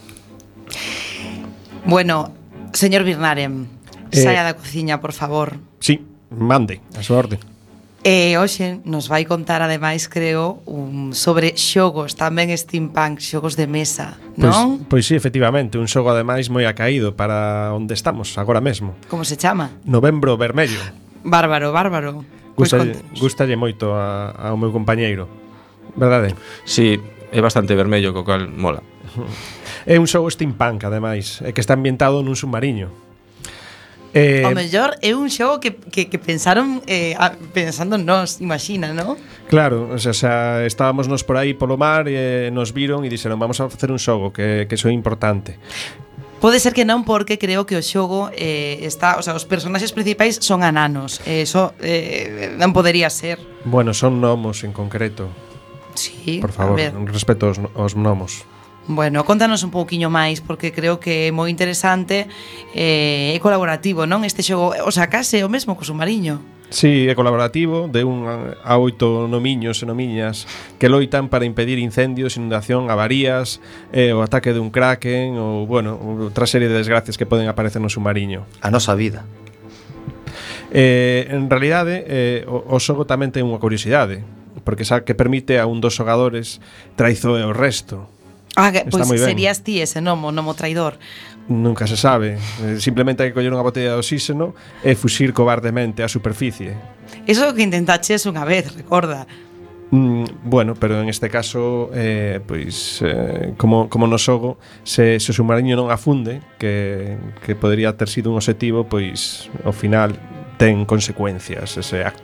Bueno, señor Birnarem, eh, saia da cociña, por favor. Sí, mande, a súa orde. E hoxe nos vai contar ademais, creo, un, sobre xogos, tamén steampunk, xogos de mesa, non? Pois, pois sí, efectivamente, un xogo ademais moi acaído para onde estamos agora mesmo. Como se chama? Novembro Vermello. Bárbaro, bárbaro. Gustalle, pois gustalle moito a, ao meu compañeiro, verdade? Sí, é bastante vermello, co cal mola. É un xogo steampunk, ademais, e que está ambientado nun submarino. Eh, o mellor é un xogo que, que, que pensaron eh, pensando nos, imagina, ¿no? Claro, o sea, o sea, estábamos nos por aí polo mar e nos viron e dixeron vamos a facer un xogo que, que soe importante. Pode ser que non, porque creo que o xogo eh, está, o sea, os personaxes principais son ananos. Eso eh, non podería ser. Bueno, son gnomos en concreto. Sí, por favor, respeto aos, aos gnomos. Bueno, contanos un pouquiño máis, porque creo que é moi interesante e eh, colaborativo, non? Este xogo, o sea, case o mesmo co submarino. Sí, é colaborativo, de un a oito nomiños e nomiñas que loitan para impedir incendios, inundación, avarías, eh, o ataque dun kraken, ou, bueno, outra serie de desgracias que poden aparecer no submarino. A nosa vida. Eh, en realidade, eh, o, o xogo tamén ten unha curiosidade, porque sabe que permite a un dos xogadores traizoe o resto. Ah, pois pues serías ti ese nomo, nomo traidor. Nunca se sabe. Simplemente hai que coller unha botella de oxígeno e fuxir cobardemente á superficie. Eso é o que intentaches unha vez, recorda. Mm, bueno, pero en este caso eh, pois eh, como, como no xogo, se, se o submarino non afunde, que, que podería ter sido un obxectivo, pois ao final ten consecuencias ese acto.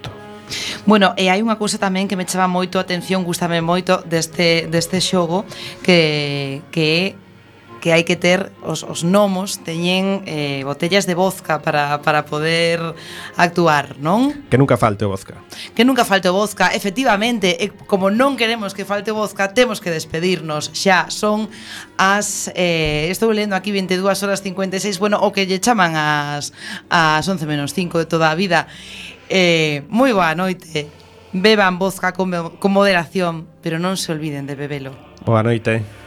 Bueno, e hai unha cousa tamén que me chama moito a atención, gústame moito deste, deste xogo, que, que que hai que ter os, os gnomos teñen eh, botellas de vodka para, para poder actuar, non? Que nunca falte o vodka. Que nunca falte o vodka, efectivamente, e como non queremos que falte o vodka, temos que despedirnos. Xa son as eh, estou lendo aquí veintidúas horas cincuenta e seis, bueno, o que lle chaman as as once menos cinco de toda a vida. Eh, moi boa noite. Beban vodka con, con moderación, pero non se olviden de bebelo. Boa noite.